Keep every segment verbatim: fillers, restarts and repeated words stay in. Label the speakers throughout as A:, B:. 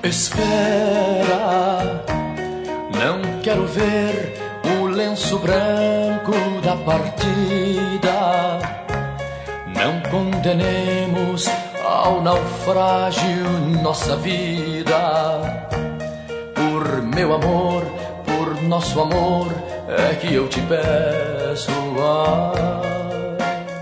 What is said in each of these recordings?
A: Espera, não quero ver o lenço branco da partida. Não condenemos ao naufrágio nossa vida. Por meu amor, por nosso amor, é que eu te peço. Ai.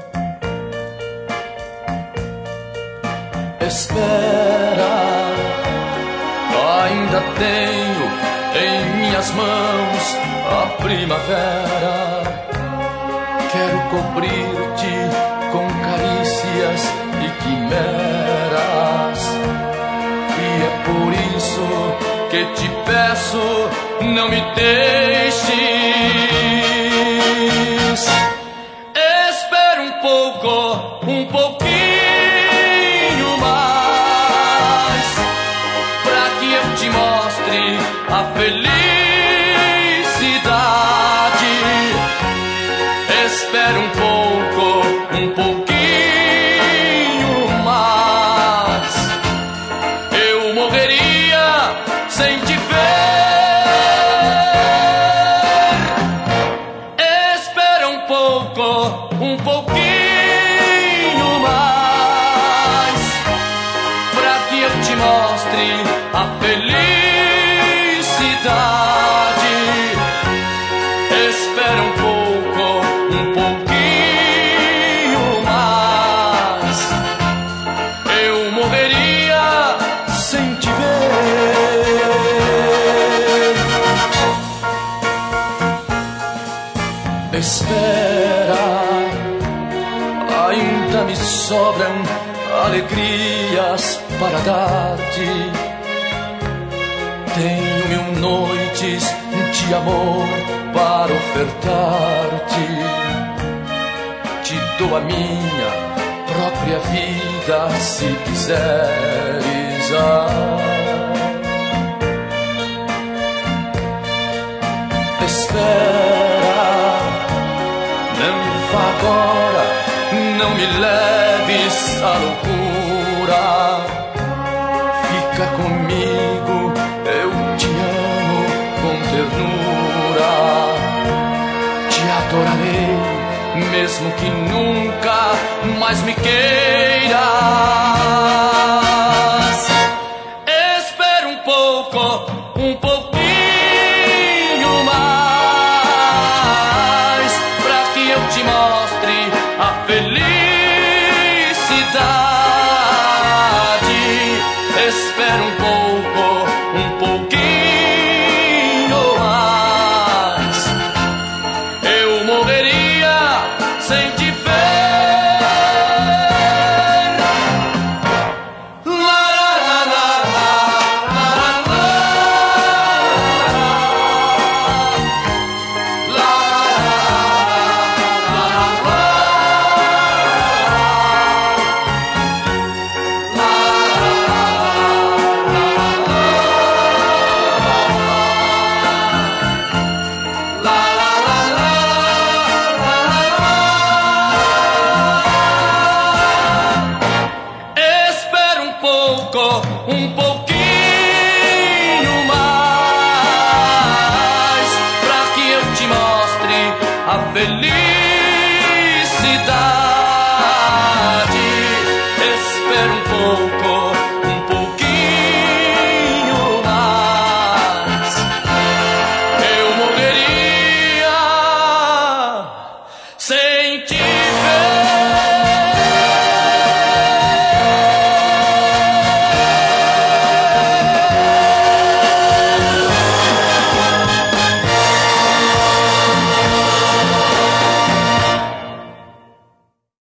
A: Espera, ainda tenho em minhas mãos a primavera. Quero cobrir-te com carícias e quimeras, e é por isso que te peço, não me deixes. Espera um pouco, um pouquinho mais, pra que eu te mostre a felicidade. Espera um pouco, um pouquinho mais. Eu morreria sem te ver. Espera um pouco, um pouquinho mais, pra que eu te mostre a felicidade. Espera um pouco, um pouquinho mais. Eu morreria sem te ver. Espera, ainda me sobram alegrias para dar-te. Tenho mil noites de amor para ofertar-te. Te dou a minha própria vida se quiseres. Ah. Espera, não vá agora, não me leves à loucura. Fica comigo, eu te amo com ternura. Te adorarei, mesmo que nunca mais me queiras. Espera um pouco, um pouquinho mais, pra que eu te mostre a felicidade. Espera um pouco, um pouquinho mais. Eu morreria sem te ver. Um pouquinho mais, pra que eu te mostre a felicidade.